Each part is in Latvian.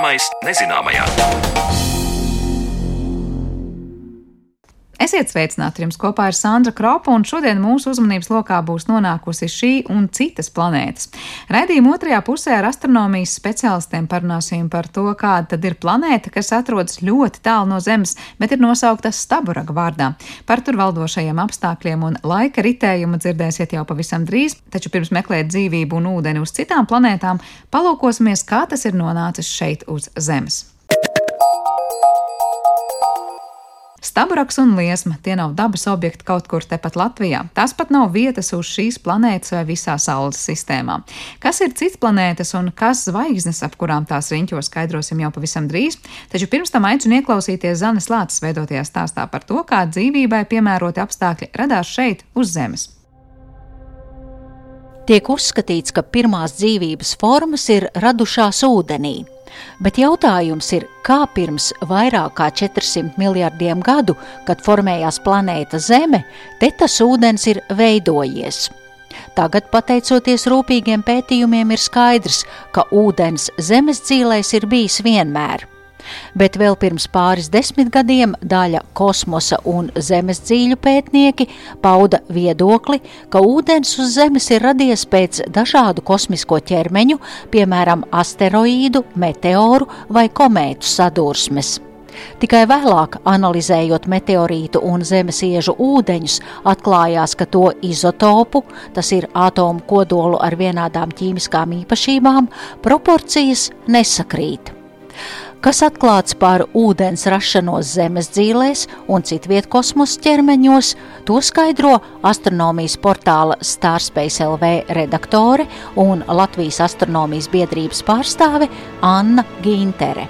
Zināmais nezināmajā. Esiet sveicināti, jums kopā ir Sandra Kropa, un šodien mūsu uzmanības lokā būs nonākusi šī un citas planētas. Raidījuma otrajā pusē ar astronomijas speciālistiem parunāsim par to, kāda tad ir planēta, kas atrodas ļoti tālu no Zemes, bet ir nosaukta Staburaga vārdā. Par tur valdošajiem apstākļiem un laika ritējumu dzirdēsiet jau pavisam drīz, taču pirms meklēt dzīvību un ūdeni uz citām planētām, palūkosimies, kā tas ir nonācis šeit uz Zemes. Staburaks un liesma – tie nav dabas objekti kaut kur tepat Latvijā. Tās pat nav vietas uz šīs planētas vai visā Saules sistēmā. Kas ir cits planētas un kas zvaigznes, ap kurām tās riņķo, skaidrosim jau pavisam drīz, taču pirms tam aicinu ieklausīties Zanes Lāces veidotajā stāstā par to, kā dzīvībai piemēroti apstākļi radās šeit uz Zemes. Tiek uzskatīts, ka pirmās dzīvības formas ir radušās ūdenī. Bet jautājums ir, kā pirms vairāk kā 400 miljardiem gadu, kad formējās planēta Zeme, te tas ūdens ir veidojies. Tagad, pateicoties rūpīgiem pētījumiem, ir skaidrs, ka ūdens Zemes dzīlēs ir bijis vienmēr. Bet vēl pirms pāris 10 gadiem daļa kosmosa un zemes dzīļu pētnieki pauda viedokli, ka ūdens uz Zemes ir radies pēc dažādu kosmisko ķermeņu, piemēram, asteroīdu, meteoru vai komētu sadursmes. Tikai vēlāk, analizējot meteorītu un zemes iežu ūdeņus, atklājās, ka to izotopu, tas ir atomu kodolu ar vienādām ķīmiskām īpašībām, proporcijas nesakrīt. Kas atklāts par ūdens rašanos zemes dzīlēs un citviet kosmosa ķermeņos, to skaidro astronomijas portāla Starspace LV redaktore un Latvijas astronomijas biedrības pārstāve Anna Gintere.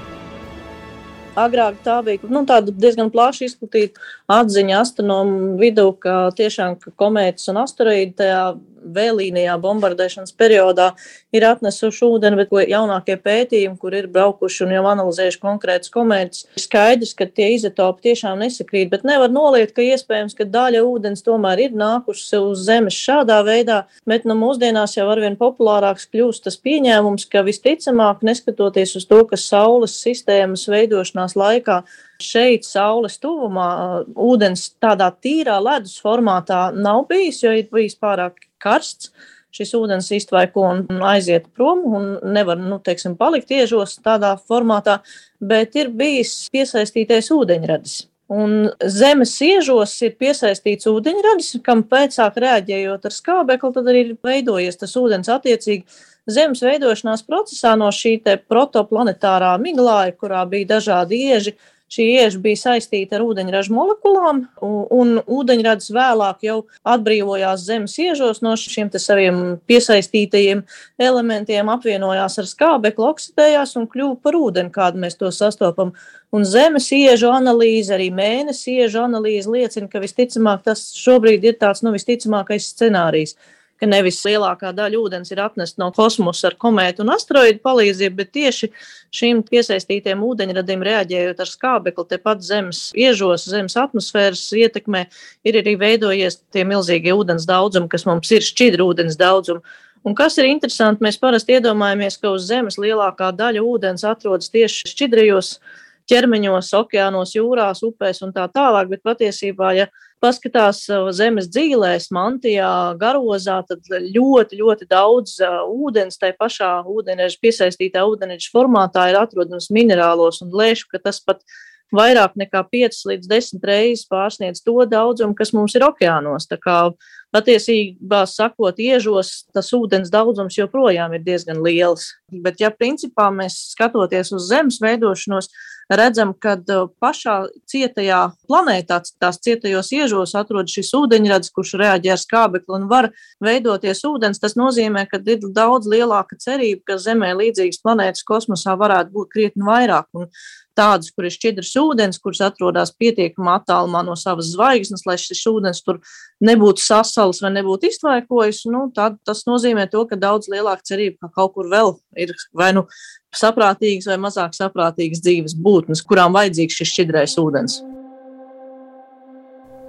Agrāk tā bija tāda diezgan plaši izplatīta atziņa astronomu vidū, ka tiešām komētas un asteroīdi tajā vēlīnijā bombardēšanas periodā ir atnesuši ūdeni, bet jaunākie pētījumi, kur ir braukuši un jau analizējuši konkrētas komētas, ir skaidrs, ka tie izotopi tiešām nesakrīt, bet nevar noliegt, ka iespējams, ka daļa ūdens tomēr ir nākusi uz Zemes šādā veidā, bet mūsdienās jau arvien populārāks kļūst tas pieņēmums, ka visticamāk, neskatoties uz to, ka Saules sistēmas veidošanās laikā šeit Saules tuvumā ūdens tādā tīrā ledus formātā nav bijis, jo ir bijis pārāk karsts. Šis ūdens iztvaiko un aiziet prom un nevar, palikt iežos tādā formātā, bet ir bijis piesaistītais ūdeņradis. Un Zemes iežos ir piesaistīts ūdeņradis, kam pēcāk reaģējot ar skābekli, tad arī ir veidojies tas ūdens attiecīgi Zemes veidošanās procesā no šī te protoplanetārā miglāja, kurā bija dažādi ieži. Šī ieža bija saistīta ar ūdeņraža molekulām, un ūdeņradis vēlāk jau atbrīvojās Zemes iežos no šiem te saviem piesaistītajiem elementiem, apvienojās ar skābekli, oksidējās un kļuva par ūdeni, kādu mēs to sastopam. Un Zemes iežu analīze, arī Mēnesi iežu analīze liecina, ka visticamāk tas šobrīd ir tāds visticamākais scenārijs, ka nevis lielākā daļa ūdens ir atnesta no kosmosa ar komētu un asteroīdu palīdzību, bet tieši šim piesaistītiem ūdeņradim reaģējot ar skābekli tepat Zemes iežos, Zemes atmosfēras ietekmē, ir arī veidojies tie milzīgie ūdens daudzumi, kas mums ir šķidri ūdens daudzumi. Un kas ir interesanti, mēs parasti iedomājamies, ka uz Zemes lielākā daļa ūdens atrodas tieši šķidrajos ķermeņos, okeānos, jūrās, upēs un tā tālāk, bet patiesībā, ja paskatās Zemes dzīlēs, mantijā, garozā, tad ļoti, ļoti daudz ūdens tai pašā ūdeņraža piesaistītā ūdeņraža formātā ir atrodams minerālos un lēšu, ka tas pat vairāk nekā 5 līdz 10 reizes pārsniedz to daudzumu, kas mums ir okeānos. Tā kā patiesībā sakot, iežos tas ūdens daudzums joprojām ir diezgan liels. Bet ja principā mēs skatoties uz Zemes veidošanos, redzam, ka pašā cietajā planētā, tās cietajos iežos atrodas šis ūdeņradis, kurš reaģē ar skābekli un var veidoties ūdens. Tas nozīmē, ka ir daudz lielāka cerība, ka Zemē līdzīgas planētas kosmosā varētu būt krietni vairāk. Un tādas, kur ir šķidrs ūdens, kuras atrodas pietiekamā attālumā no savas zvaigznes, lai šis ūdens tur nebūtu sasalis vai nebūtu iztvaikojis, tad tas nozīmē to, ka daudz lielāka cerība, ka kaut kur vēl ir vai saprātīgas vai mazāk saprātīgas dzīves būtnes, kurām vajadzīgs šis šķidrais ūdens.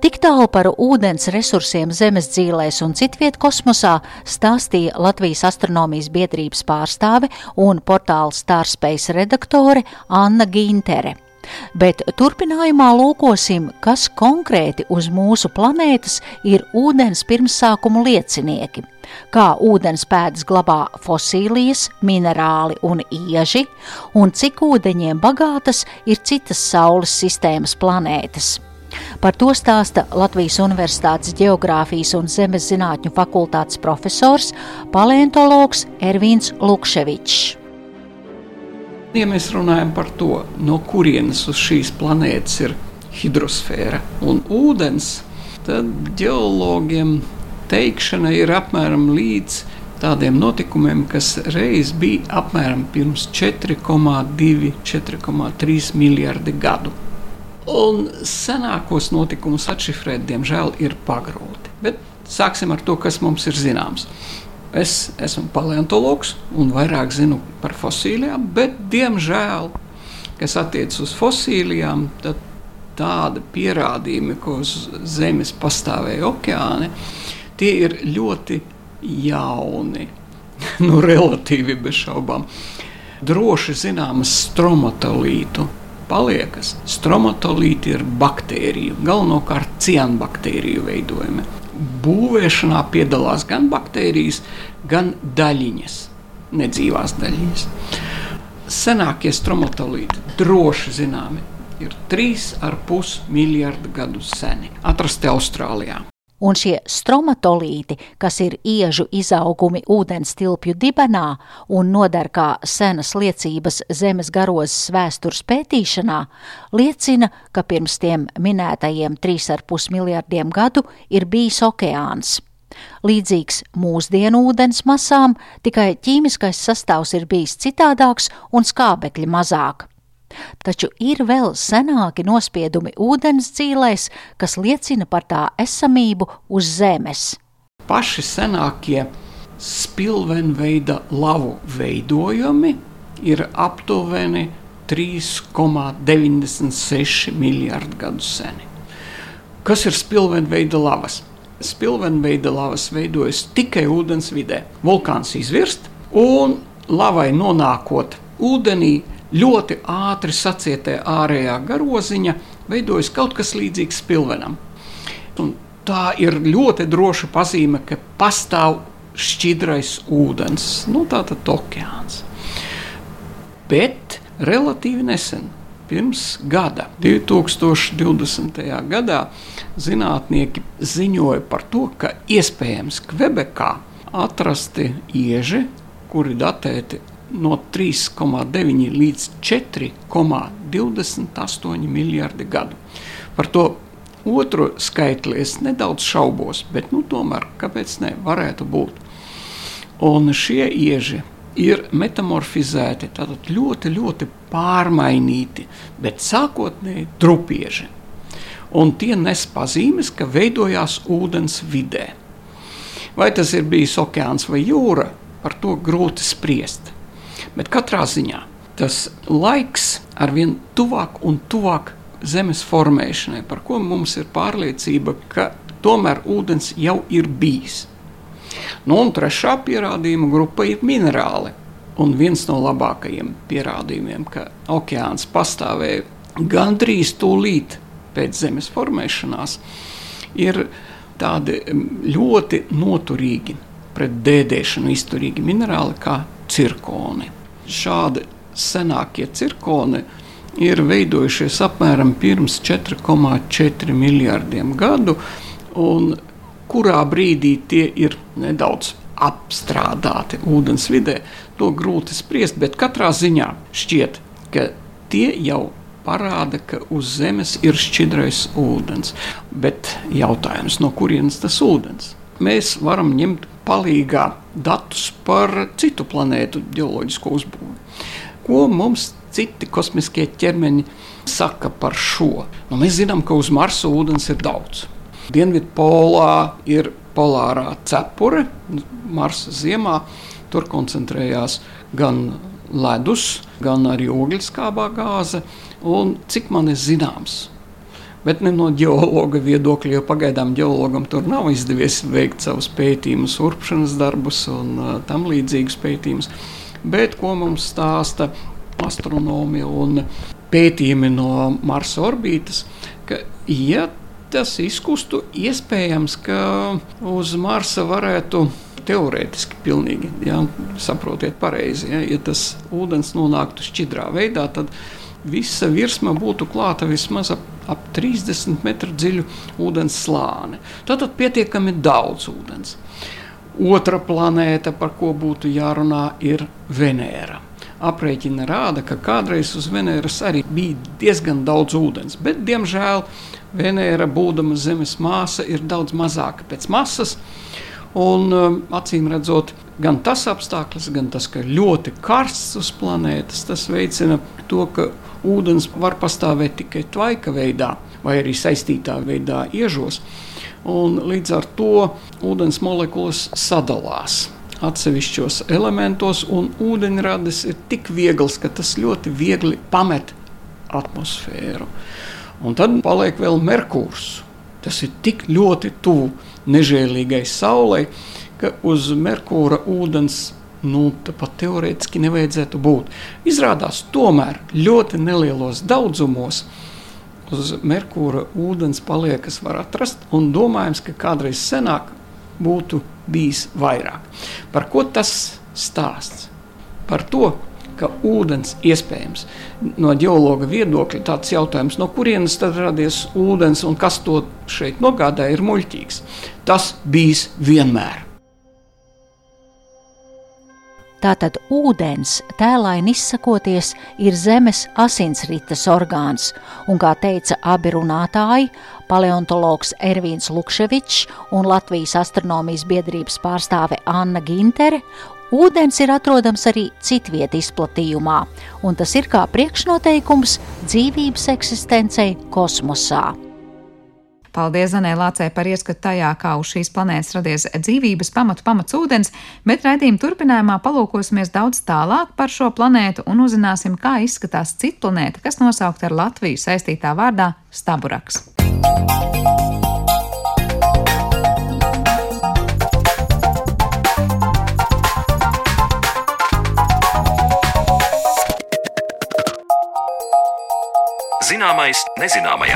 Tik tālu par ūdens resursiem zemes dzīlēs un citviet kosmosā stāstīja Latvijas astronomijas biedrības pārstāve un portāla Starspace redaktore Anna Gintere. Bet turpinājumā lūkosim, kas konkrēti uz mūsu planētas ir ūdens pirmsākumu liecinieki, kā ūdens pēdas glabā fosīlijas, minerāli un ieži, un cik ūdeņiem bagātas ir citas Saules sistēmas planētas. Par to stāsta Latvijas Universitātes Ģeogrāfijas un zemes zinātņu fakultātes profesors, paleontologs Ervīns Lukševičs. Ja mēs runājam par to, no kurienes uz šīs planētas ir hidrosfēra un ūdens, tad ģeologiem teikšana ir apmēram līdz tādiem notikumiem, kas reiz bija apmēram pirms 4,2–4,3 miljardi gadu. Un senākos notikumus atšifrēt, diemžēl, ir pagrūti. Bet sāksim ar to, kas mums ir zināms. Es esmu paleontologs un vairāk zinu par fosīlijām, bet, diemžēl, kas attiecas uz fosīlijām, tad tādi pierādījumi, ko uz Zemes pastāvēja okeāni, tie ir ļoti jauni, relatīvi bez šaubām. Droši zināmas stromatolītu paliekas. Stromatolīti ir baktēriju, galvenokārt cianbaktēriju veidojumi. Būvēšanā piedalās gan baktērijas, gan daļiņas, nedzīvās daļiņas. Senākie stromatolīti, droši zināmi, ir 3,5 miljardu gadu seni, atrasti Austrālijā. Un šie stromatolīti, kas ir iežu izaugumi ūdens tilpju dibenā un noder kā senas liecības zemes garozes vēstures pētīšanā, liecina, ka pirms tiem minētajiem 3,5 miljardiem gadu ir bijis okeāns. Līdzīgs mūsdienu ūdens masām, tikai ķīmiskais sastāvs ir bijis citādāks un skābekļi mazāk. Taču ir vēl senāki nospiedumi ūdens dzīlēs, kas liecina par tā esamību uz Zemes. Paši senākie spilvenveida lavu veidojumi ir aptuveni 3,96 miljardu gadu seni. Kas ir spilvenveida lavas? Spilvenveida lavas veidojas tikai ūdens vidē. Vulkāns izvirst un lavai nonākot ūdenī, ļoti ātri sacietē ārējā garoziņa, veidojas kaut kas līdzīgs spilvenam. Un tā ir ļoti droša pazīme, ka pastāv šķidrais ūdens, tātad okeāns. Bet relatīvi nesen, pirms gada, 2020. Gadā, zinātnieki ziņoja par to, ka iespējams Kvebekā atrasti ieži, kuri datēti no 3,9 līdz 4,28 miljardi gadu. Par to otru skaitli es nedaudz šaubos, bet tomēr, kāpēc ne, varētu būt. Un šie ieži ir metamorfizēti, tātad ļoti, ļoti pārmainīti, bet sākotnēji trupieži. Un tie nes pazīmes, ka veidojās ūdens vidē. Vai tas ir bijis okeāns vai jūra, par to grūti spriest. Bet katrā ziņā tas laiks arvien tuvāk un tuvāk zemes formēšanai, par ko mums ir pārliecība, ka tomēr ūdens jau ir bijis. Un trešā pierādījuma grupa ir minerāli. Un viens no labākajiem pierādījumiem, ka okeāns pastāvēja gandrīz tūlīt pēc zemes formēšanās, ir tādi ļoti noturīgi, pret dēdēšanu izturīgi minerāli kā cirkoni. Šādi senākie cirkoni ir veidojušies apmēram pirms 4,4 miljardiem gadu, un kurā brīdī tie ir nedaudz apstrādāti ūdens vidē, to grūti spriest, bet katrā ziņā šķiet, ka tie jau parāda, ka uz Zemes ir šķidrais ūdens. Bet jautājums, no kurienes tas ūdens? Mēs varam ņemt palīgā datus par citu planētu ģeoloģisko uzbūvi. Ko mums citi kosmiskie ķermeņi saka par šo? Mēs zinām, ka uz Marsa ūdens ir daudz. Dienvidpolā ir polārā cepure, Marsa ziemā, tur koncentrējās gan ledus, gan arī ogļskābā gāze, un cik man ir zināms, bet ne no ģeologa viedokļa, jo pagaidām ģeologam tur nav izdevies veikt savus pētījumus, urpšanas darbus un tam līdzīgus pētījumus. Bet ko mums stāsta astronomi un pētījumi no Marsa orbītas, ka, ja tas izkustu, iespējams, ka uz Marsa varētu teorētiski pilnīgi, saprotiet pareizi, ja tas ūdens nonāktu šķidrā veidā, tad visa virsma būtu klāta vismaz ap 30 metru dziļu ūdens slāni. Tātad pietiekami daudz ūdens. Otra planēta, par ko būtu jārunā, ir Venēra. Aprēķina rāda, ka kādreiz uz Venēras arī bija diezgan daudz ūdens, bet, diemžēl, Venēra, būdama Zemes māsa, ir daudz mazāka pēc masas, un acīm redzot, gan tas apstākļus, gan tas, ka ļoti karsts uz planētas, tas veicina to, ka ūdens var pastāvēt tikai tvaika veidā vai arī saistītā veidā iežos, un līdz ar to ūdens molekulas sadalās atsevišķos elementos, un ūdeņradis ir tik viegls, ka tas ļoti viegli pamet atmosfēru. Un tad paliek vēl Merkūrs. Tas ir tik ļoti tuvu nežēlīgai Saulei, ka uz Merkūra ūdens pat teorētiski nevajadzētu būt. Izrādās tomēr ļoti nelielos daudzumos uz Merkūra ūdens paliekas var atrast, un domājams, ka kādreiz senāk būtu bijis vairāk. Par ko tas stāsts? Par to, ka ūdens iespējams no ģeologa viedokļa tāds jautājums, no kurienes tad radies ūdens un kas to šeit nogādāja, ir muļķīgs. Tas bijis vienmēr. Tātad ūdens, tēlaini izsakoties, ir Zemes asinsrites orgāns, un, kā teica abi runātāji, paleontologs Ervīns Lukševičs un Latvijas astronomijas biedrības pārstāve Anna Gintere, ūdens ir atrodams arī citviet izplatījumā, un tas ir kā priekšnoteikums dzīvības eksistencei kosmosā. Paldies Zanē Lācei par ieskatu tajā, kā uz šīs planētas radies dzīvības pamats ūdens, bet raidījuma turpinājumā palūkosimies daudz tālāk par šo planētu un uzzināsim, kā izskatās cita planēta, kas nosaukta ar Latviju saistītā vārdā Staburaks. Zināmais nezināmajā.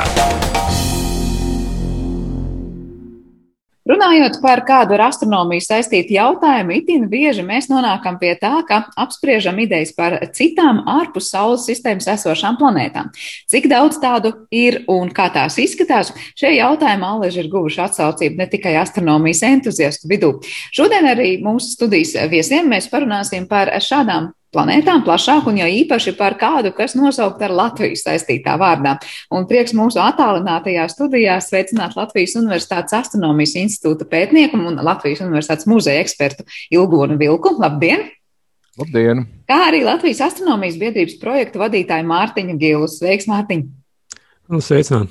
Runājot par kādu ar astronomiju saistītu jautājumu, itin bieži mēs nonākam pie tā, ka apspriežam idejas par citām ārpus Saules sistēmas esošām planētām. Cik daudz tādu ir un kā tās izskatās, šie jautājumi allaži ir guvuši atsaucību ne tikai astronomijas entuziastu vidū. Šodien arī mūsu studijas viesiem mēs parunāsim par šādām planētām plašāk un jau īpaši par kādu, kas nosaukt ar Latviju saistītā vārdā. Un prieks mūsu attālinātajā studijā sveicināt Latvijas Universitātes astronomijas institūta pētnieku un Latvijas Universitātes muzeja ekspertu Ilgonu Vilku. Labdien! Labdien! Kā arī Latvijas astronomijas biedrības projektu vadītāju Mārtiņu Gilu. Sveiks, Mārtiņ! Sveicināt!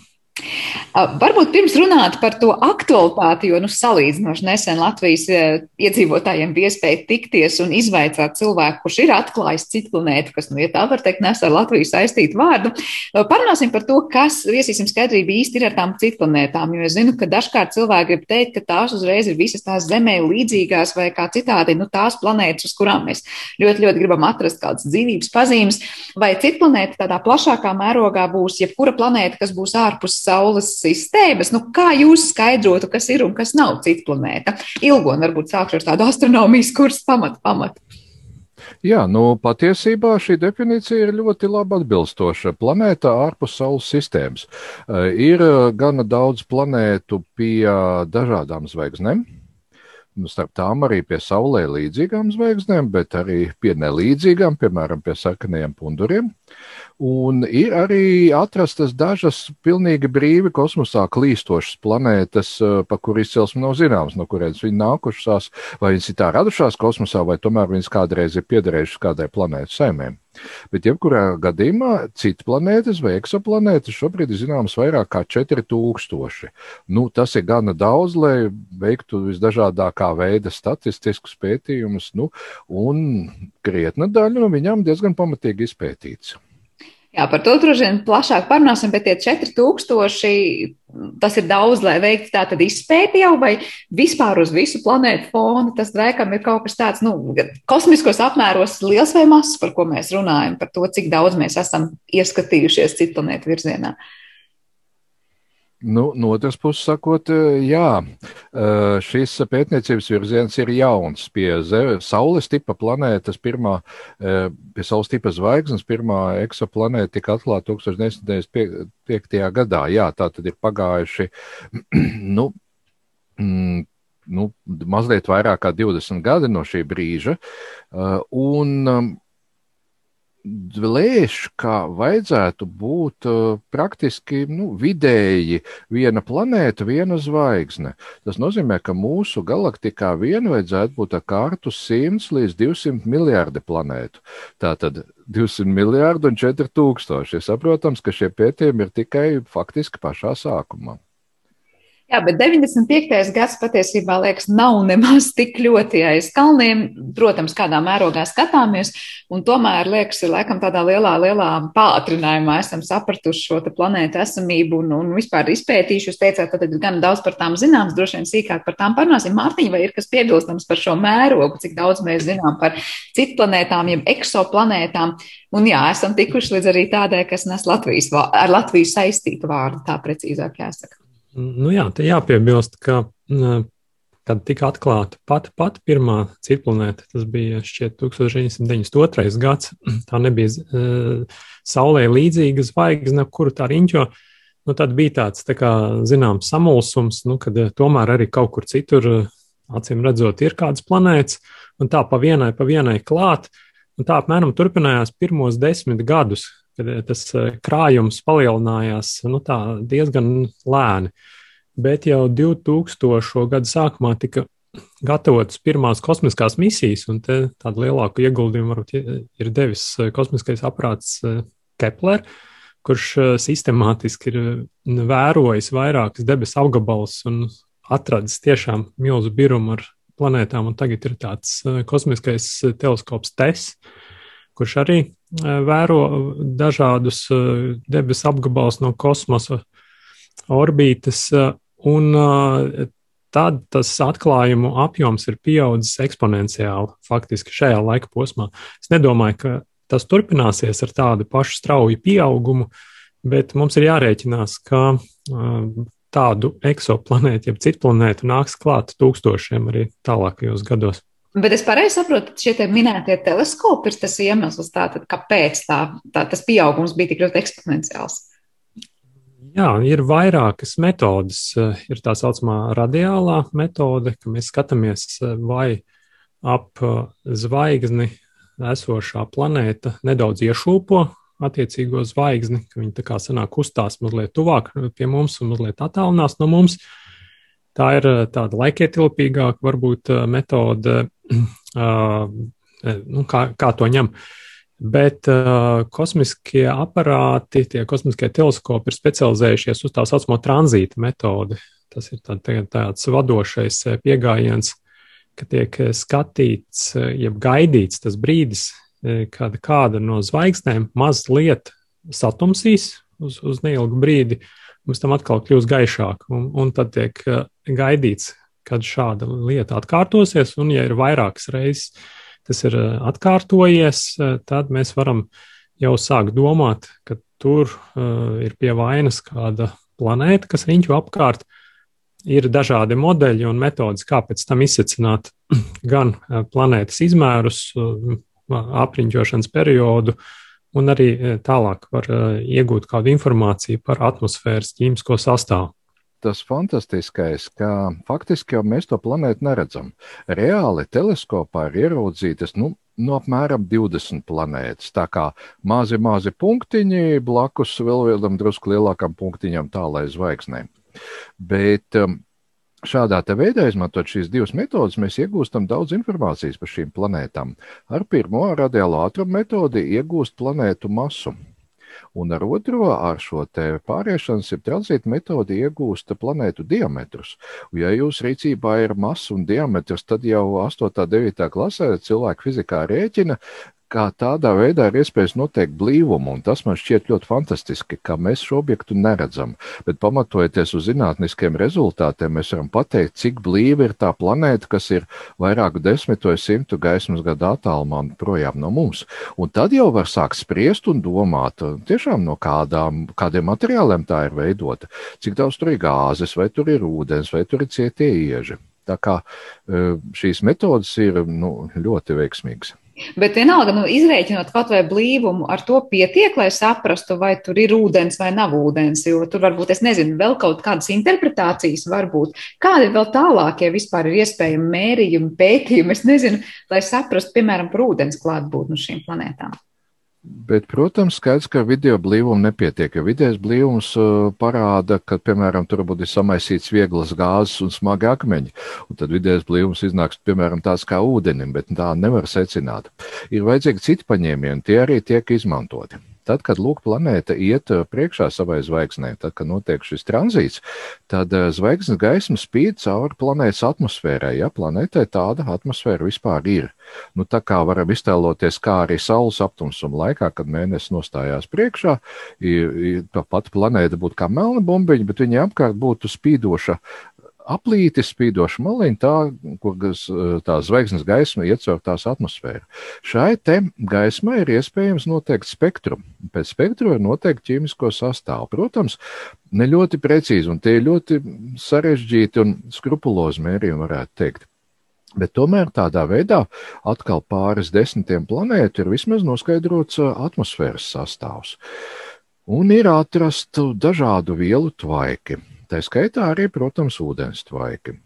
Varbūt pirms runāt par to aktualitāti, jo salīdzinoši nesen Latvijas iedzīvotājiem bija iespēja tikties un izvaicāt cilvēku, kurš ir atklājis citu planētu, kas, ja tā var teikt, nes ar Latviju saistītu vārdu. Parunāsim par to, kas viesīsim skaidrību īsti ir ar tām citu planētām, jo es zinu, ka dažkārt cilvēki grib teikt, ka tās uzreiz ir visas tās Zemē līdzīgās vai kā citādi, tās planētas, uz kurām mēs ļoti gribam atrast kādas dzīvības pazīmes, vai citu planētu tādā plašākā mērogā būs jebkura planēta, kas būs ārpus Saules sistēmas. Kā jūs skaidrotu, kas ir un kas nav cita planēta? Ilgon, varbūt sākšu ar tādu astronomijas kursu pamatu. Jā, patiesībā šī definīcija ir ļoti labi atbilstoša. Planēta ārpus Saules sistēmas. Ir gana daudz planētu pie dažādām zvaigznēm. Starp tām arī pie Saulē līdzīgām zvaigznēm, bet arī pie nelīdzīgām, piemēram, pie sarkanajiem punduriem. Un ir arī atrastas dažas pilnīgi brīvi kosmosā klīstošas planētas, pa kur izcelsme nav zināms, no kurienes viņi nākušās, vai viņas ir tā radušās kosmosā, vai tomēr viņas kādreiz ir piederējušas kādai planētu saimēm. Bet jebkurā gadījumā cita planētas vai eksoplanētas šobrīd ir zināmas vairāk kā 4000. Tas ir gana daudz, lai veiktu visdažādākā veida statistiskus pētījumus, un krietna daļa no viņām diezgan pamatīgi izpētīts. Jā, par to droši vien plašāk parunāsim, bet tie 4000, tas ir daudz, lai veiktu tātad izpēti jau, vai vispār uz visu planētu fonu, tas laikam ir kaut kas tāds, kosmiskos apmēros liels vai mazs, par ko mēs runājam, par to, cik daudz mēs esam ieskatījušies citu planētu virzienā. No otras puses sakot, jā, šis pētniecības virziens ir jauns pie Saules tipa planētas, pie Saules tipa zvaigznes, pirmā eksoplanēta tika atklāta 1995. gadā. Jā, tā tad ir pagājuši, mazliet vairāk kā 20 gadi no šī brīža, un lēš, ka vajadzētu būt praktiski vidēji viena planēta, viena zvaigzne. Tas nozīmē, ka mūsu galaktikā vien vajadzētu būt ar kārtu 100 līdz 200 miljārdi planētu. Tātad 200 miljārdi un 4000. Saprotams, ka šie pētījumi ir tikai faktiski pašā sākumā. Jā, bet 95. gads patiesībā, liekas, nav nemaz tik ļoti aiz kalniem. Protams, kādā mērogā skatāmies, un tomēr, liekas, ir laikam tādā lielā pātrinājumā esam sapratuši šo te planētu esamību un vispār izpētījuši. Jūs teicāt, tad ir gan daudz par tām zināms, droši vien sīkāk par tām parunāsim. Mārtiņa, vai ir kas piebilstams par šo mērogu, cik daudz mēs zinām par citplanētām, jeb eksoplanētām? Un jā, esam tikuši līdz arī tādai, kas nes ar Latviju saistītu vārdu, tā precīzāk jāsaka. Jā, te jāpiebilst, ka, kad tika atklāta pat pirmā citplanēta, tas bija šķiet 1992. gads, tā nebija Saulē līdzīga zvaigzne, kuru tā riņķo, tad bija tāds, zināms, samulsums, kad tomēr arī kaut kur citur, acīm redzot, ir kādas planētas, un tā pa vienai klāt, un tā apmēram turpinājās pirmos 10 gadus, kad tas krājums palielinājās diezgan lēni. Bet jau 2000. Gadu sākumā tika gatavotas pirmās kosmiskās misijas, un te tādu lielāku ieguldījumu varbūt ir devis kosmiskais aparāts Kepler, kurš sistemātiski ir vērojis vairākas debesu apgabalus un atradis tiešām milzu birumu ar planētām, un tagad ir tāds kosmiskais teleskops TESS, kurš arī vēro dažādus debesu apgabalus no kosmosa orbītas, un tad tas atklājumu apjoms ir pieaudzis eksponenciāli faktiski šajā laika posmā. Es nedomāju, ka tas turpināsies ar tādu pašu strauju pieaugumu, bet mums ir jārēķinās, ka tādu eksoplanētu, jeb citplanētu nāks klāt tūkstošiem arī tālākajos gados. Bet es pareizi saprotu, ka šie minētie teleskopi ir tas iemesls, tātad, kāpēc tas pieaugums bija tik ļoti eksponenciāls? Jā, ir vairākas metodes. Ir tā saucamā radiālā metode, ka mēs skatāmies, vai ap zvaigzni esošā planēta nedaudz iešūpo attiecīgo zvaigzni, ka viņi tā kā sanāk kustās mazliet tuvāk pie mums un mazliet attālinās no mums. Tā ir tāda laikietilpīgāka varbūt metode, kā to ņem. Bet kosmiskie aparāti, tie kosmiskie teleskopi ir specializējušies uz tā saucamo tranzīta metodi. Tas ir tāds vadošais pieejams, ka tiek skatīts, jeb gaidīts tas brīdis, kad kāda no zvaigznēm mazliet satumsīs uz neilgu brīdi, un pēc tam atkal kļūs gaišāk. Un tad tiek gaidīts, kad šāda lieta atkārtosies, un ja ir vairākas reizes tas ir atkārtojies, tad mēs varam jau sākt domāt, ka tur ir pie vainas kāda planēta, kas riņķo apkārt. Ir dažādi modeļi un metodas, kā pēc tam izsecināt gan planētas izmērus, apriņķošanas periodu, un arī tālāk var iegūt kādu informāciju par atmosfēras ķīmisko sastāvu. Tas fantastiskais, ka faktiski jau mēs to planētu neredzam. Reāli teleskopā ir ieraudzītas apmēram 20 planētas. Tā kā mazi punktiņi blakus vēl vienam drusku lielākam punktiņam tālai zvaigznēm. Bet šādā veidā, izmantot šīs divas metodas, mēs iegūstam daudz informācijas par šīm planētām. Ar pirmo radiālo ātrumu metodi iegūst planētu masu. Un ar otro, ar šo pāriešanas, jeb tranzīta metodi iegūst planētu diametrus. Un ja jūs rīcībā ir masa un diametrs, tad jau 8. un 9. klasē cilvēki fizikā rēķina, kā tādā veidā ir iespējas noteikt blīvumu, un tas man šķiet ļoti fantastiski, ka mēs šo objektu neredzam. Bet pamatojoties uz zinātniskiem rezultātiem, mēs varam pateikt, cik blīva ir tā planēta, kas ir vairāku 10 vai 100 gaismas gadu attālumā projām no mums. Un tad jau var sākt spriest un domāt, tiešām no kādiem materiāliem tā ir veidota, cik daudz tur ir gāzes, vai tur ir ūdens, vai tur ir cietie ieži. Tā kā šīs metodas ir ļoti veiksmīgas. Bet vienalga, izrēķinot kaut vai blīvumu, ar to pietiek, lai saprastu, vai tur ir ūdens vai nav ūdens, jo tur varbūt, es nezinu, vēl kaut kādas interpretācijas varbūt. Kādi vēl tālākie vispār ir iespējami mērījumi, pētījumi, es nezinu, lai saprastu, piemēram, par ūdens klātbūtni šīm planētām? Bet, protams, skaidrs, ka video blīvumu nepietiek, jo vidējais blīvums parāda, ka, piemēram, tur būtu samaisīts vieglas gāzes un smagi akmeņi, un tad vidējais blīvums iznāks, piemēram, tāds kā ūdenim, bet tā nevar secināt. Ir vajadzīgi citi paņēmieni, tie arī tiek izmantoti. Tad, kad planēta iet priekšā savai zvaigznei, tad, kad notiek šis tranzīts, tad zvaigznes gaisma spīd cauri planētas atmosfērai. Ja planētai tāda atmosfēra vispār ir. Tā kā varam iztēloties, kā arī saules aptumsuma laikā, kad mēnesis nostājās priekšā, tā pati planēta būtu kā melna bumbiņa, bet viņa apkārt būtu spīdoša aplīti, spīdoša maliņa, kur tā zvaigznes gaisma iet caur tās atmosfēru. Šai te gaismai ir iespējams noteikt spektru. Pēc spektru var noteikt ķīmisko sastāvu. Protams, ne ļoti precīzi, un tie ir ļoti sarežģīti un skrupulozi mērījumi, varētu teikt. Bet tomēr tādā veidā atkal pāris desmitiem planētu ir vismaz noskaidrots atmosfēras sastāvs. Un ir atrastu dažādu vielu tvaiki. Tā skaitā arī, protams, ūdens tvaiki.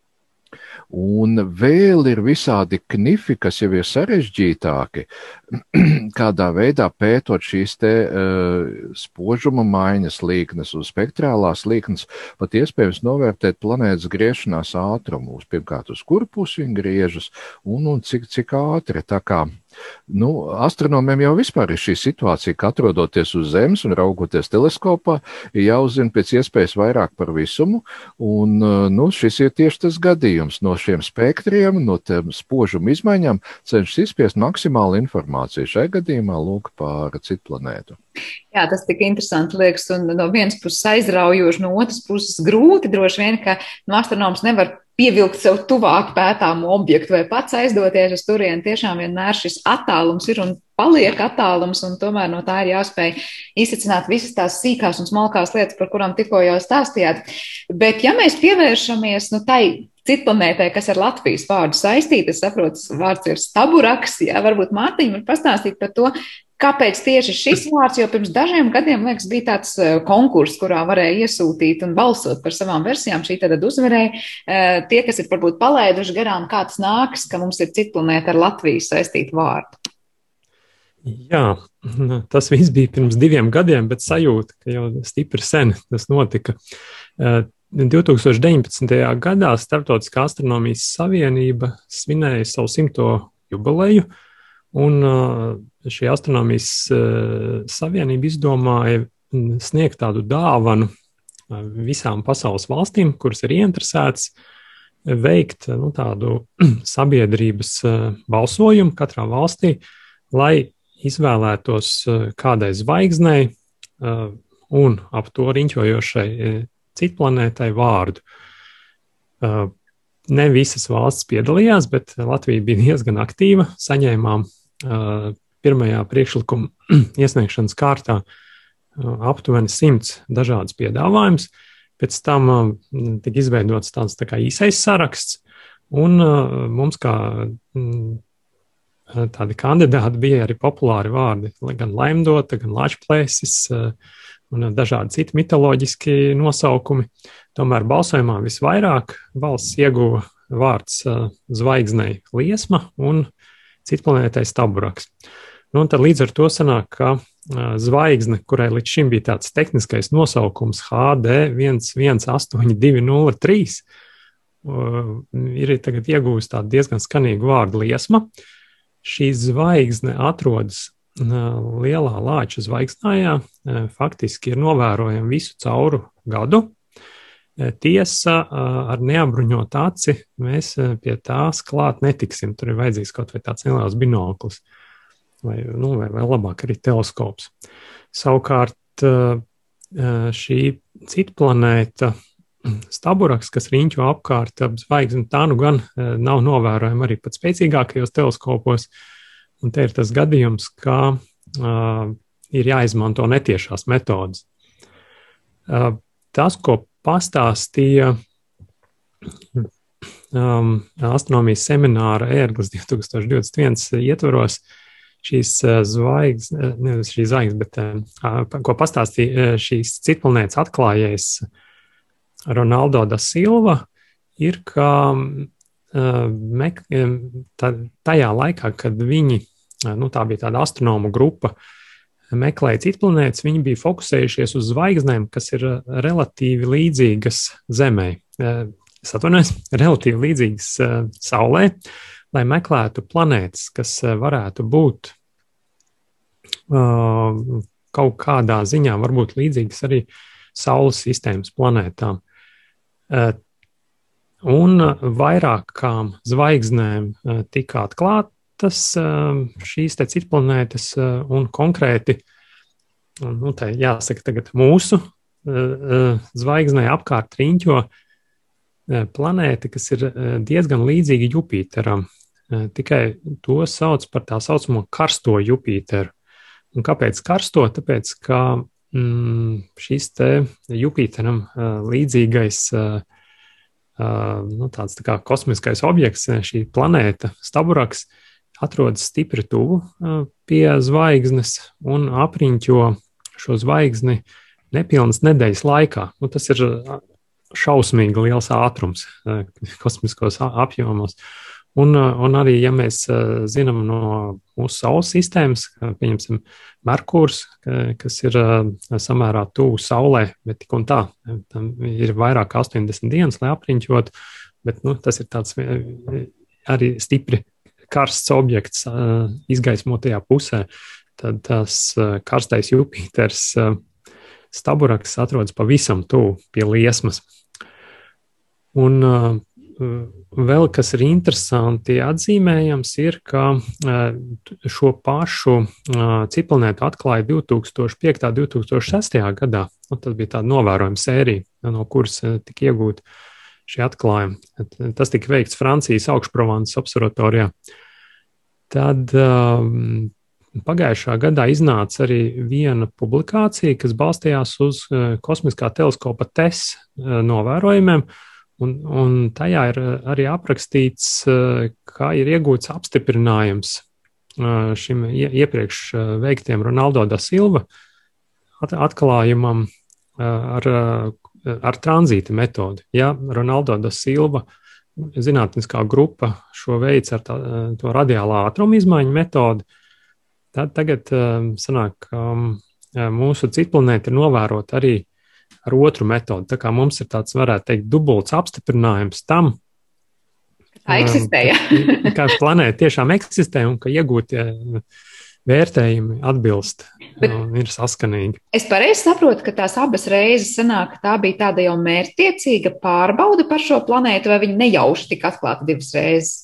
Un vēl ir visādi knifi, kas jau ir sarežģītāki, kādā veidā pētot šīs te spožuma maiņas līknes un spektrālās līknes, pat iespējams novērtēt planētas griešanās ātrumu, pirmkārt uz kuru pusi viņa griežas un cik ātri. Tā kā astronomiem jau vispār ir šī situācija, ka atrodoties uz Zemes un raugoties teleskopā, ir jāuzzina pēc iespējas vairāk par visumu, un šis ir tieši tas gadījums. No šiem spektriem, no tiem spožuma izmaiņām cenšas izspiest maksimālu informāciju. Šai gadījumā lūk par citu planētu. Jā, tas tik interesanti liekas, un no vienas puses aizraujoši, no otras puses grūti droši vien, ka astronoms nevar pievilkt sev tuvāk pētāmu objektu vai pats aizdoties uz turieni. Tiešām vienmēr šis attālums ir un paliek attālums, un tomēr no tā ir jāspēj izsacināt visas tās sīkās un smalkās lietas, par kurām tikko jau stāstījāt. Bet ja mēs pievēršamies tai citplanētai, kas ar Latvijas vārdu saistīta, es saprotu, vārds ir staburaks, varbūt Mārtiņa var pastāstīt par to, kāpēc tieši šis vārds, jo pirms dažiem gadiem, liekas, bija tāds konkurss, kurā varēja iesūtīt un balsot par savām versijām. Šī tad uzvarēja. Tie, kas ir varbūt palaiduši garām, kā tas nākas, ka mums ir citplanēta ar Latvijas saistītu vārdu. Jā, tas viss bija pirms 2 gadiem, bet sajūta, ka jau stipri sen tas notika. 2019. gadā Starptautiskā astronomijas savienība svinēja savu 100. jubileju, un šī astronomijas savienība izdomāja sniegt tādu dāvanu visām pasaules valstīm, kuras ir ieinteresētas, veikt tādu sabiedrības balsojumu katrā valstī, lai izvēlētos kādai zvaigznei un ap to riņķojošai citplanētai vārdu. Ne visas valstis piedalījās, bet Latvija bija diezgan aktīva. Saņēmām pirmajā priekšlikuma iesniegšanas kārtā aptuveni 100 dažādas piedāvājumus. Pēc tam tika izveidots tāds tā kā īsais saraksts, un mums kā tādi kandidāti bija arī populāri vārdi, gan Laimdota, gan Lāčplēsis un dažādi citi mitoloģiski nosaukumi. Tomēr balsojumā visvairāk balss ieguva vārds zvaigznei Liesma un citplanētai Staburaks. Un tad līdz ar to sanāk, ka zvaigzne, kurai līdz šim bija tāds tehniskais nosaukums HD 118203, ir tagad ieguvusi tādu diezgan skanīgu vārdu Liesma. Šī zvaigzne atrodas lielā Lāča zvaigznājā, faktiski ir novērojama visu cauru gadu. Tiesa, ar neapbruņotu aci mēs pie tās klāt netiksim. Tur ir vajadzīgs kaut vai tāds neliels binoklis. vai vēl labāk arī teleskops. Savukārt šī cita planēta, Staburaks, kas riņķo apkārt ap zvaigzni, tā nu gan nav novērojama arī pat spēcīgākajos teleskopos. Un te ir tas gadījums, ka ir jāizmanto netiešās metodas. Tas, ko pastāstīja astronomijas semināra ērglis 2021 ietvaros, šīs zvaigznes, bet ko pastāstīja šīs citplanētas atklājējs Ronaldo da Silva, ir, ka tajā laikā, kad viņi, tā bija tāda astronomu grupa, meklēja citplanētas, viņi bija fokusējušies uz zvaigznēm, kas ir relatīvi līdzīgas Zemē. Es atvainojos, relatīvi līdzīgas Saulē, lai meklētu planētas, kas varētu būt kaut kādā ziņā varbūt līdzīgas arī Saules sistēmas planētām. Un vairākām zvaigznēm tika atklātas šīs te citplanētas un konkrēti, te jāsaka tagad mūsu zvaigznē apkārt riņķo planēta, kas ir diezgan līdzīga Jupiteram. Tikai to sauc par tā saucamo karsto Jupiteru. Un kāpēc karsto? Tāpēc, ka šis te Jupiteram līdzīgais tāds tā kā kosmiskais objekts, šī planēta Staburaks, atrodas stipri tuvu pie zvaigznes un apriņķo šo zvaigzni nepilnas nedēļas laikā. Tas ir šausmīgi liels ātrums kosmiskos apjomos. Un arī, ja mēs zinām no mūsu Saules sistēmas, pieņemsim Merkurs, kas ir samērā tuvu Saulē, bet tik un tā, tam ir vairāk kā 80 dienas, lai apriņķot, bet tas ir tāds arī stipri karsts objekts izgaismotajā pusē, tad tas karstais Jupiters Staburaks atrodas pavisam tuvu pie liesmas. Un vēl kas ir interesanti atzīmējams ir, ka šo pašu citplanētu atklāja 2005. 2006. gadā. Tas bija tāda novērojuma sērija, no kuras tika iegūta šie atklājumi. Tas tika veikts Francijas Augšprovansas observatorijā. Tad pagājušā gadā iznāca arī viena publikācija, kas balstījās uz kosmiskā teleskopa TESS novērojumiem, un tajā ir arī aprakstīts, kā ir iegūts apstiprinājums šim iepriekš veiktiem Ronaldo da Silva atklājumam ar tranzīta metodi. Ja Ronaldo da Silva zinātniskā grupa šo veids ar to radiālā ātruma izmaiņu metodi, tad tagad sanāk, mūsu citplanēta ir novērota arī ar otru metodi. Tā kā mums ir tāds, varētu teikt, dubults apstiprinājums tam, ka planēta tiešām eksistē un ka iegūtie vērtējumi atbilst un ir saskanīgi. Es pareizi saprotu, ka tās abas reizes sanāk, ka tā bija tāda jau mērķtiecīga pārbaude par šo planētu, vai viņa nejauši tika atklāta divas reizes?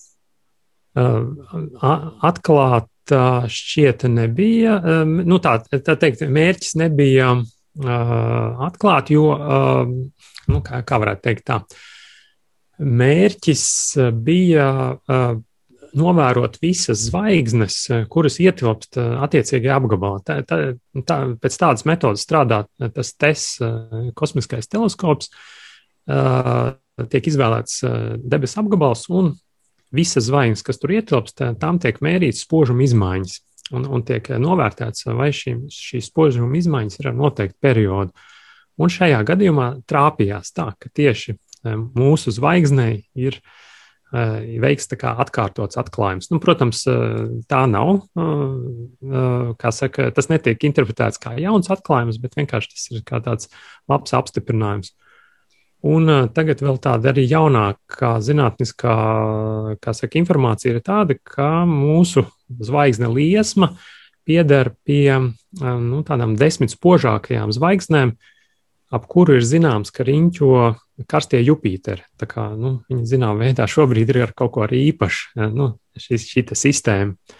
Atklāta šķiet nebija. Tā teikt, mērķis nebija atklāt, jo, kā varētu teikt tā, mērķis bija novērot visas zvaigznes, kuras ietilpst attiecīgajā apgabalā. Pēc tādas metodas strādā tas TESS kosmiskais teleskops, tiek izvēlēts debesu apgabals un visas zvaigznes, kas tur ietilpst, tām tiek mērīts spožuma izmaiņas. Un tiek novērtēts, vai šīs spožuma izmaiņas ir ar noteiktu periodu. Un šajā gadījumā trāpījās tā, ka tieši mūsu zvaigznei ir veikts tā kā atkārtots atklājums. Protams, tā nav, kā saka, tas netiek interpretēts kā jauns atklājums, bet vienkārši tas ir kā tāds labs apstiprinājums. Un tagad vēl tāda arī jaunākā zinātniskā, kā saka, informācija ir tāda, ka mūsu zvaigzne liesma pieder pie tādām 10 spožākajām zvaigznēm, ap kuru ir zināms, ka riņķo karstie Jupiteri. Tā kā viņi zināmā veidā šobrīd ir ar kaut ko arī īpaši, šī sistēma.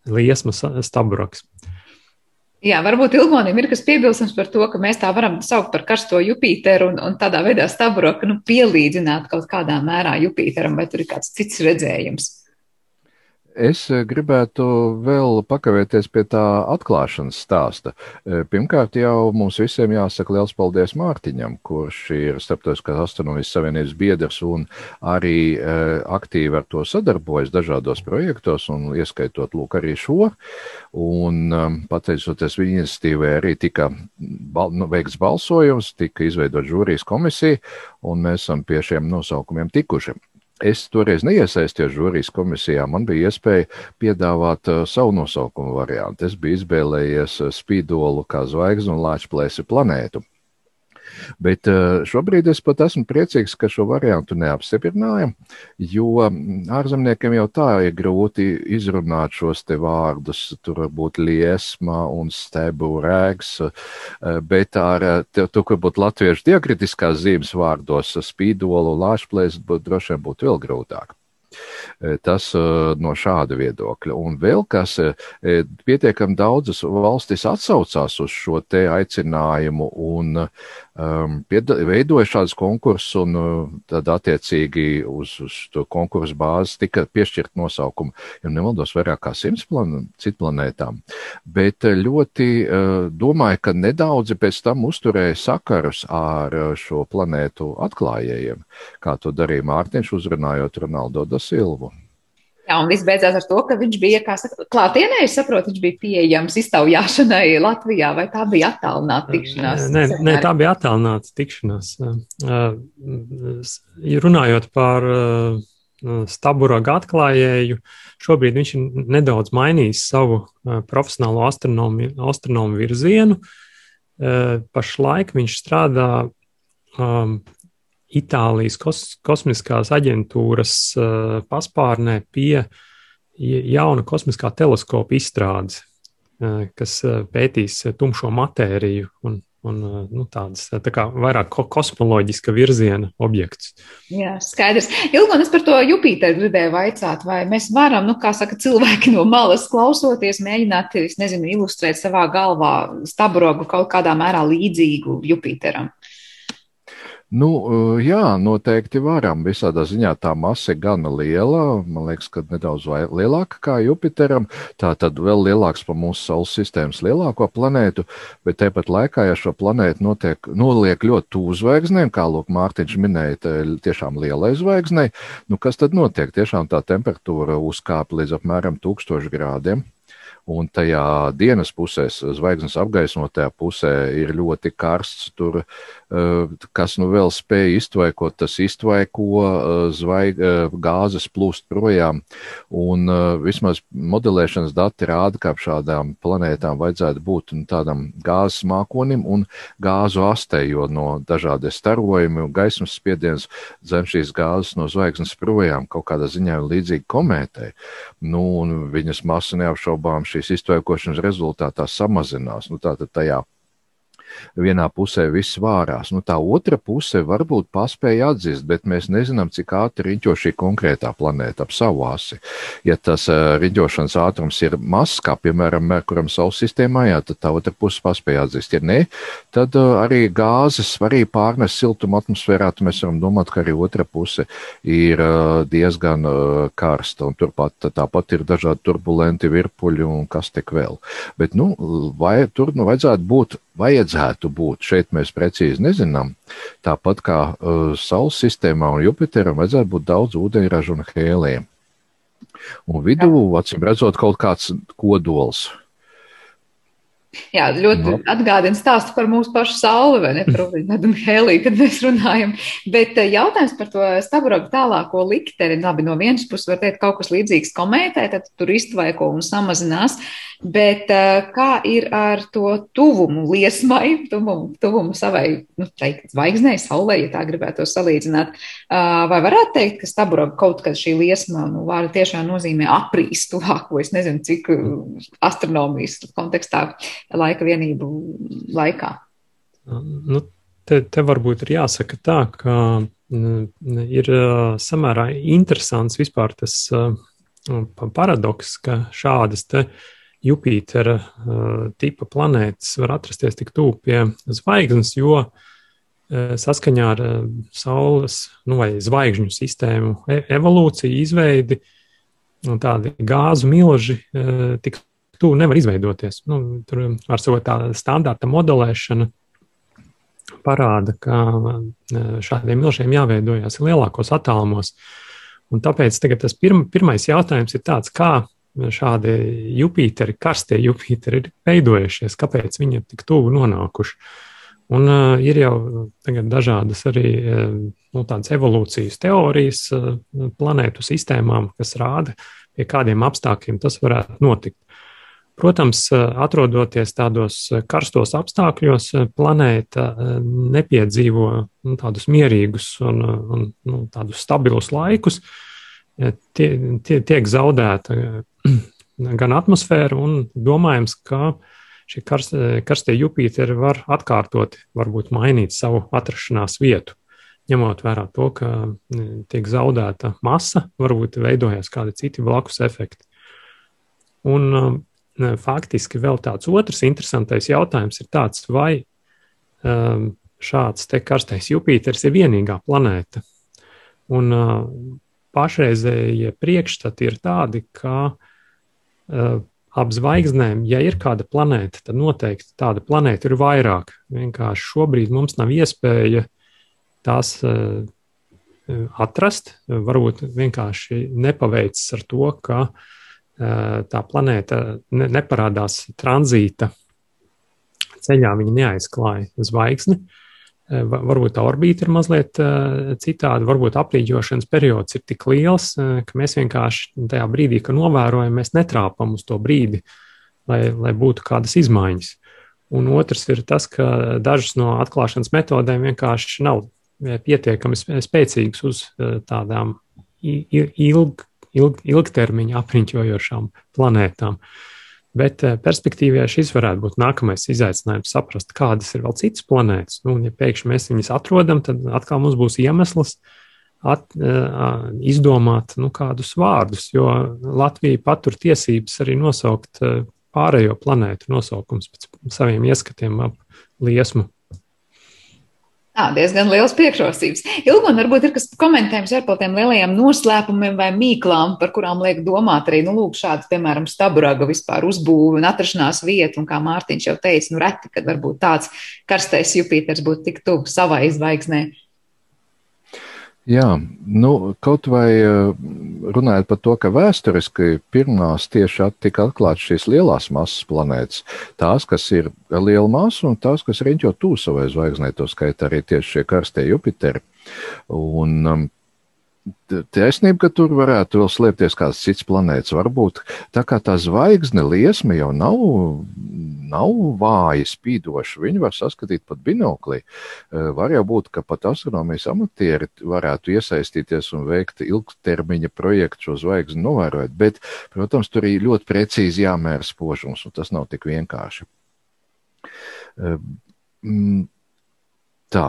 liesmas staburaks. Jā, varbūt Ilgonim ir kas piebilstams par to, ka mēs tā varam saukt par karsto Jupīteru un tādā veidā staburoku pielīdzināt kaut kādā mērā Jupīteram, vai tur ir kāds cits redzējums? Es gribētu vēl pakavēties pie tā atklāšanas stāsta. Pirmkārt, jau mums visiem jāsaka liels paldies Mārtiņam, kurš ir Starptautiskās astronomijas savienības biedrs un arī aktīvi ar to sadarbojas dažādos projektos, un ieskaitot lūk arī šo. Un pateicoties viņa iniciatīvai arī tika veikts balsojums, tika izveidot žūrijas komisija, un mēs esam pie šiem nosaukumiem tikuši. Es toreiz neiesaistījos žūrijas komisijā, man bija iespēja piedāvāt savu nosaukumu variantu. Es biju izvēlējies Spīdolu kā zvaigzni un Lāčplēsi planētu. Bet šobrīd es pat esmu priecīgs, ka šo variantu neapstiprinājam, jo ārzemniekiem jau tā ir grūti izrunāt šos te vārdus, tur varbūt liesma un stebu rēgs, bet tur būtu latviešu diakritiskās zīmes vārdos Spīdolu un Lāčplēs droši vien būtu vēl grūtāk. Tas no šāda viedokļa. Un vēl kas pietiekami daudzas valstis atsaucās uz šo te aicinājumu un veidoja šādus konkursus, un tad attiecīgi uz to konkursu bāzes tika piešķirt nosaukumu, ja nemaldos vairāk kā 100 citu planētām. Bet ļoti domāju, ka nedaudzi pēc tam uzturēja sakarus ar šo planētu atklājējiem, kā to darīja Mārtiņš, uzrunājot Ronaldo da Silvu. Jā, un viss beidzās ar to, ka viņš bija, kā saka, klātienē, es saprotu, viņš bija pieejams iztaujāšanai Latvijā, vai tā bija attālināta tikšanās? Nē, tā bija attālināta tikšanās. Runājot par Staburoga atklājēju, šobrīd viņš ir nedaudz mainījis savu profesionālo astronomu virzienu. Pašlaik viņš strādā Itālijas kosmiskās aģentūras paspārnē pie jauna kosmiskā teleskopa izstrādes, kas pētīs tumšo matēriju un tādas tā kā vairāk kosmoloģiska virziena objekts. Jā, skaidrs. Ilgon, es par to Jupīteru gribēju vaicāt, vai mēs varam, kā saka, cilvēki no malas klausoties, mēģināt, ilustrēt savā galvā Staburogu kaut kādā mērā līdzīgu Jupīteram? Jā, noteikti varam. Visādā ziņā tā masa ir gana liela, man liekas, ka nedaudz lielāka kā Jupiteram, tā tad vēl lielāks par mūsu Saules sistēmas lielāko planētu, bet tāpat laikā, ja šo planētu noliek ļoti tuvu zvaigznēm, kā lūk Mārtiņš minēja, tiešām lielai zvaigznei, kas tad notiek? Tiešām tā temperatūra uzkāpa līdz apmēram 1000 grādiem. Un tajā dienas pusē, zvaigznes apgaismotajā pusē, ir ļoti karsts. Tur, kas vēl spēja iztvaikot, tas iztvaiko gāzes plūst projām. Un vismaz modelēšanas dati rāda, ka ap šādām planētām vajadzētu būt tādam gāzes mākonim un gāzu astei, jo no dažādi starojumi un gaismas spiediens zem šīs gāzes no zvaigznes projām kaut kādā ziņā līdzīgi komētai. Un viņas masa neapšaubām šīs iztvaikošanas rezultātā samazinās. Tātad tajā vienā pusē viss vārās. Tā otra puse varbūt paspēja atzist, bet mēs nezinām, cik ātri riņķo šī konkrētā planēta ap savu asi. Ja tas riņķošanas ātrums ir mazs, kā piemēram Merkuram Saules sistēmā, tad tā otra puse paspēja atzist. Ja ne, tad arī gāzes arī pārnes siltumu atmosfērā, tad mēs varam domāt, ka arī otra puse ir diezgan karsta, un tāpat ir dažādi turbulenti virpuļi un kas tik vēl. Bet, tur vajadzētu būt, šeit mēs precīzi nezinām, tāpat kā Saules sistēmā un Jupiteram vajadzētu būt daudz ūdeņražu un hēlija. Un vidū, acīm redzot, kaut kāds kodols. Jā, ļoti atgādina stāstu par mūsu pašu Sauli, vai ne, par ūdeņradu un hēliju, kad mēs runājam. Bet jautājums par to Staburogu tālāko likteni, labi, no vienas puses var teikt kaut kas līdzīgs komētai, tad tur iztvaiko un samazinās, bet kā ir ar to tuvumu liesmai, tuvumu savai, teikt, zvaigznei, Saulei, ja tā gribētu salīdzināt, vai varētu teikt, ka Staburoga kaut kad šī liesma, vārda tiešām nozīmē aprīs tuvāko, es nezinu, cik astronomijas kontekstā laika vienību laikā? Te varbūt ir jāsaka tā, ka ir samērā interesants vispār tas paradoks, ka šādas te Jupitera tipa planētas var atrasties tik tuvu pie zvaigznes, jo saskaņā ar Saules vai zvaigžņu sistēmu evolūciju, izveidi, tādi gāzu milži tik tuvu nevar izveidoties. Tur var sakot, tā standarta modelēšana parāda, ka šādiem milžiem jāveidojas lielākos attālumos. Un tāpēc tagad tas pirmais jautājums ir tāds, kā šādi Jupiteri, karstie Jupiteri ir veidojušies, kāpēc viņi ir tik tuvu nonākuši. Un ir jau tagad dažādas arī tādas evolūcijas teorijas planētu sistēmām, kas rāda, pie kādiem apstākļiem tas varētu notikt. Protams, atrodoties tādos karstos apstākļos, planēta nepiedzīvo tādus mierīgus un tādus stabilus laikus, tiek zaudēta gan atmosfēra, un domājams, ka šie karstie Jupiteri var atkārtot, varbūt mainīt savu atrašanās vietu, ņemot vērā to, ka tiek zaudēta masa, varbūt veidojas kādi citi blakus efekti. Un faktiski vēl tāds otrs interesantais jautājums ir tāds, vai šāds te karstais Jupiteris ir vienīgā planēta. Un pašreizējie priekšstati ir tādi, ka ap zvaigznēm, ja ir kāda planēta, tad noteikti tāda planēta ir vairāk. Vienkārši šobrīd mums nav iespēja tās atrast. Varbūt vienkārši nepaveicis ar to, ka tā planēta neparādās tranzīta ceļā, viņa neaizklāja zvaigzni. Varbūt tā orbīta ir mazliet citāda, varbūt aplīģošanas periods ir tik liels, ka mēs vienkārši tajā brīdī, ka novērojam, mēs netrāpam uz to brīdi, lai būtu kādas izmaiņas. Un otrs ir tas, ka dažas no atklāšanas metodēm vienkārši nav pietiekami spēcīgas uz tādām ilgtermiņa apriņķojošām planētām. Bet perspektīvā šis varētu būt nākamais izaicinājums saprast, kādas ir vēl citas planētas. Ja pēkšņi mēs viņas atrodam, tad atkal mums būs iemesls izdomāt kādus vārdus, jo Latvija patur tiesības arī nosaukt pārējo planētu nosaukums pēc saviem ieskatiem ap liesmu. Diezgan liels priekšrocības. Ilgon, varbūt ir kas komentējums par tiem lielajiem noslēpumiem vai mīklām, par kurām liek domāt arī, lūk, šāds, piemēram, Staburaga vispār uzbūve un atrašanās vieta, un kā Mārtiņš jau teica, reti, kad varbūt tāds karstais Jupiters būtu tik tuvu savai zvaigznē. Jā, kaut vai runājot par to, ka vēsturiski pirmās tieši tika atklātas šīs lielās masas planētas, tās, kas ir ar lielu masu un tās, kas riņķo tuvu savai zvaigznei, to skaitā arī tieši šie karstie Jupiteri. Un taisnība, ka tur varētu vēl slēpties kāds cits planētas. Varbūt tā kā tā zvaigzne liesma jau nav vāji spīdoša, viņu var saskatīt pat binoklī. Var jau būt, ka pat astronomijas amatieri varētu iesaistīties un veikt ilgtermiņa projektu šo zvaigzni novērot, bet, protams, tur ir ļoti precīzi jāmēra spožums, un tas nav tik vienkārši. Tā.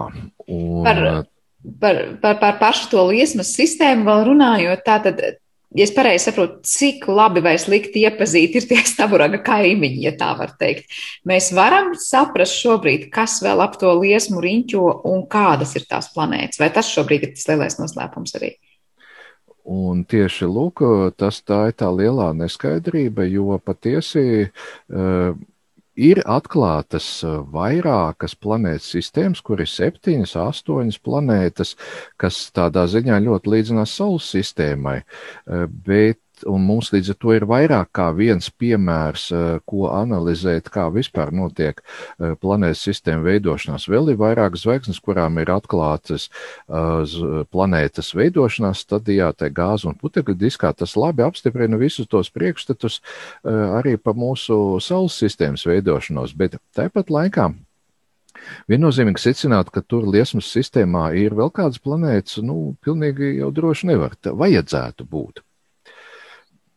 Par pašu to liesmas sistēmu vēl runājot, tātad, ja es pareizi saprotu, cik labi vai slikti iepazīti ir tie Staburaga kaimiņi, ja tā var teikt. Mēs varam saprast šobrīd, kas vēl ap to liesmu riņķo un kādas ir tās planētas, vai tas šobrīd ir tas lielais noslēpums arī? Un tieši, lūk, tā ir tā lielā neskaidrība, jo patiesi ir atklātas vairākas planētas sistēmas, kur ir 7, 8 planētas, kas tādā ziņā ļoti līdzinās Saules sistēmai, un mums līdz ar to ir vairāk kā viens piemērs, ko analizēt, kā vispār notiek planētas sistēma veidošanās. Vēl ir vairāk zvaigznes, kurām ir atklātas planētas veidošanās stadijā, tai gāzu un putekļu diskā. Tas labi apstiprina visus tos priekšstatus arī par mūsu Saules sistēmas veidošanos, bet tāpat laikā viennozīmīgi secināt, ka tur liesmas sistēmā ir vēl kādas planētas, pilnīgi jau droši nevar. Tā vajadzētu būt.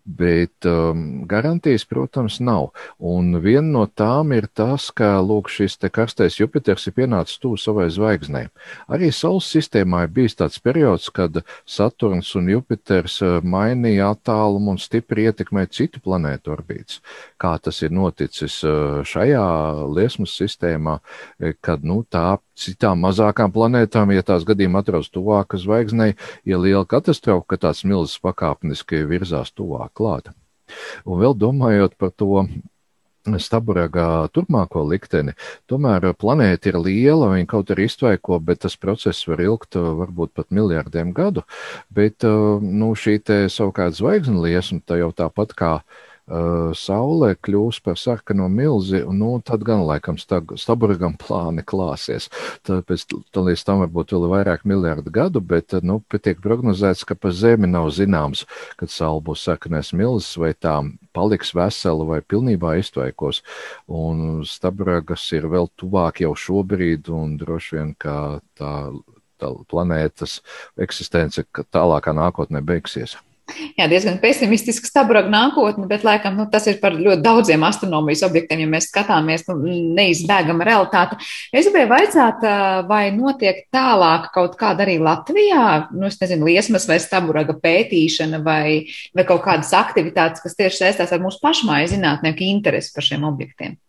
Bet garantijas, protams, nav. Un viena no tām ir tas, ka lūk, šis te karstais Jupiters ir pienācis tuvu savai zvaigznei. Arī Saules sistēmā ir bijis tāds periods, kad Saturns un Jupiters mainīja attālumu un stipri ietekmē citu planētu orbītas. Kā tas ir noticis šajā liesmas sistēmā, kad tā citām mazākām planētām, ja tās gadījumā atrodas tuvāk zvaigznei, ir liela katastrofa, ka tāds milzis pakāpeniski virzās tuvāk klāt. Un vēl domājot par to Starbugā turpmāko likteni, tomēr planēta ir liela, viņa kaut arī iztvaiko, bet tas process var ilgt varbūt pat miljardiem gadu, bet šī te savukārt zvaigznes liesma, tā jau tāpat kā Saulē kļūs par sarkano milzi, un tad gan laikam Starbugam plāni klāsies. Tāpēc līdz tam varbūt vēl vairāk miljardu gadu, bet tiek prognozēts, ka pa Zemi nav zināms, kad Saule būs sarkanais milzis, vai tā paliks vesela vai pilnībā iztvaikos. Un Starbugas ir vēl tuvāk jau šobrīd, un droši vien, ka tā planētas eksistence tālākā nākotnē beigsies. Jā, diezgan pesimistisks Starbuga nākotne, bet laikam tas ir par ļoti daudziem astronomijas objektiem, ja mēs skatāmies neizbēgama realitāte. Es gribēju vaicāt, vai notiek tālāk kaut kāda arī Latvijā, es nezinu, liesmas vai Starbuga pētīšana vai kaut kādas aktivitātes, kas tieši saistās ar mūsu pašmāju zinātnieku interesi par šiem objektiem?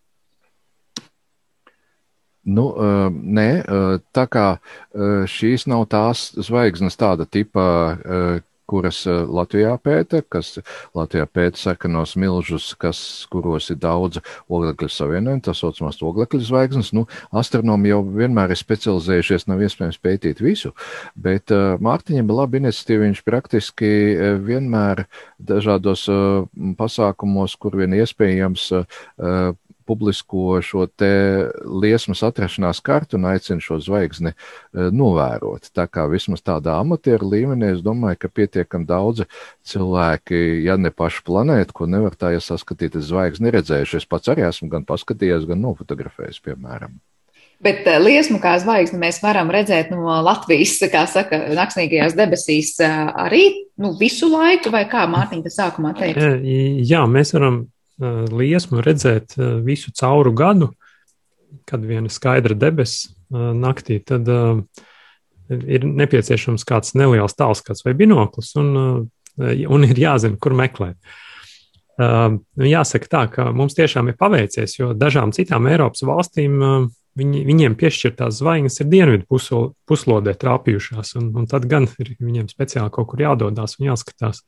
Nē, tā kā šīs nav tās zvaigznes tāda tipa, kuras Latvijā pēta, kas Latvijā pēta sarkanos milžus, kuros ir daudz oglekļa savienojumu, tā saucamās oglekļa zvaigznes. Astronomi jau vienmēr ir specializējušies, nav iespējams pētīt visu, bet Mārtiņam ir laba iniciatīva, viņš praktiski vienmēr dažādos pasākumos, kur vien iespējams, publisko šo te liesmas atrašanās kartu un aicina šo zvaigzni novērot. Tā kā vismaz tādā amatieru līmenī, es domāju, ka pietiekam daudzi cilvēki, ja ne pašu planētu, ko nevar tā, ja saskatīt zvaigzni redzējuši. Es pats arī esmu gan paskatījies, gan nofotografējis, piemēram. Bet liesmu kā zvaigzni mēs varam redzēt no Latvijas, kā saka, naksnīgajās debesīs arī visu laiku, vai kā Mārtiņa sākumā teica? Jā, mēs varam liesmu redzēt visu cauru gadu, kad viena skaidra debesis naktī, tad ir nepieciešams kāds neliels tālskats vai binoklis, un ir jāzina, kur meklēt. Jāsaka tā, ka mums tiešām ir paveicies, jo dažām citām Eiropas valstīm viņiem piešķirtās zvaigznes ir dienvidu puslodē trāpījušās, un tad gan ir viņiem speciāli kaut kur jādodās un jāskatās.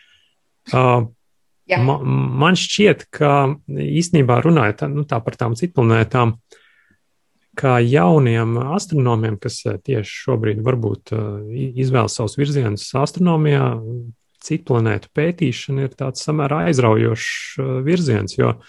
Man šķiet, ka īstenībā runājot par tām citplanētām, kā jauniem astronomiem, kas tieši šobrīd varbūt izvēlas savus virzienus astronomijā, citplanētu pētīšana ir tāds samērā aizraujošs virziens, jo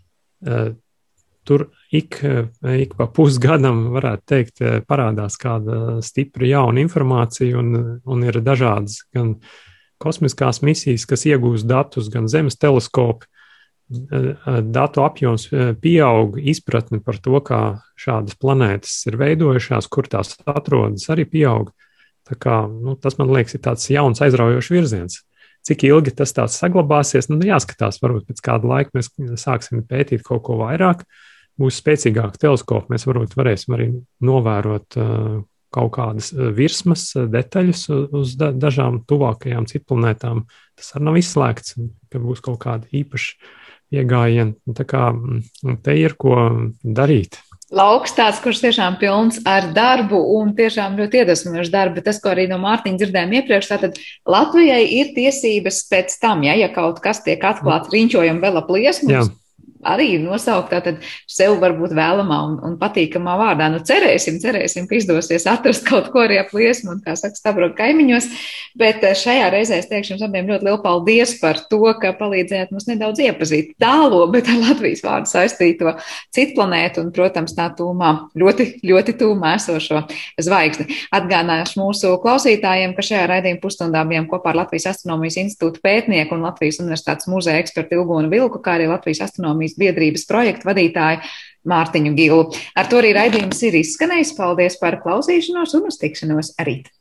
tur ik pa pusgadam, varētu teikt, parādās kāda stipra jauna informācija un ir dažādas gan kosmiskās misijas, kas iegūst datus, gan Zemes teleskopi, datu apjoms pieaug, izpratne par to, kā šādas planētas ir veidojušās, kur tās atrodas, arī pieaug. Tā kā, tas, man liekas, ir tāds jauns aizraujošs virziens. Cik ilgi tas tāds saglabāsies, jāskatās, varbūt pēc kāda laika mēs sāksim pētīt kaut ko vairāk, būs spēcīgāk teleskopi, mēs varbūt varēsim arī novērot kaut kādas virsmas detaļas uz dažām tuvākajām citplanētām. Tas arī nav izslēgts, ka būs kaut kāda īpaša iegājiena. Tā kā te ir ko darīt. Lauks tāds, kurš tiešām pilns ar darbu un tiešām ļoti iedvesmojošs darbu. Tas, ko arī no Mārtiņa dzirdējām iepriekš, tātad Latvijai ir tiesības pēc tam, ja kaut kas tiek atklāts riņķojam vēl ap liesmu, arī nosaukt tātad sev varbūt vēlamā un patīkamā vārdā. Cerēsim, ka izdosies atrast kaut ko arī ap liesmu un, kā saka, Starbuga kaimiņos, bet šajā reizē es teikšu jums abiem ļoti lielu paldies par to, ka palīdzējāt mums nedaudz iepazīt tālo, bet ar Latvijas vārdu saistīto citplanētu un, protams, tā tūmā, ļoti, ļoti tūmā esošo zvaigzni. Atgādināšu mūsu klausītājiem, ka šajā raidījuma pusstundā bijām kopā ar Latvijas astronomijas institūta pētnieku un Latvijas universitātes muzeja ekspertu Ilgonu Vilku, kā arī Latvijas astronomijas biedrības projektu vadītāju Mārtiņu Gilu. Ar to arī raidījums ir izskanējis. Paldies par klausīšanos un uz tikšanos rīt!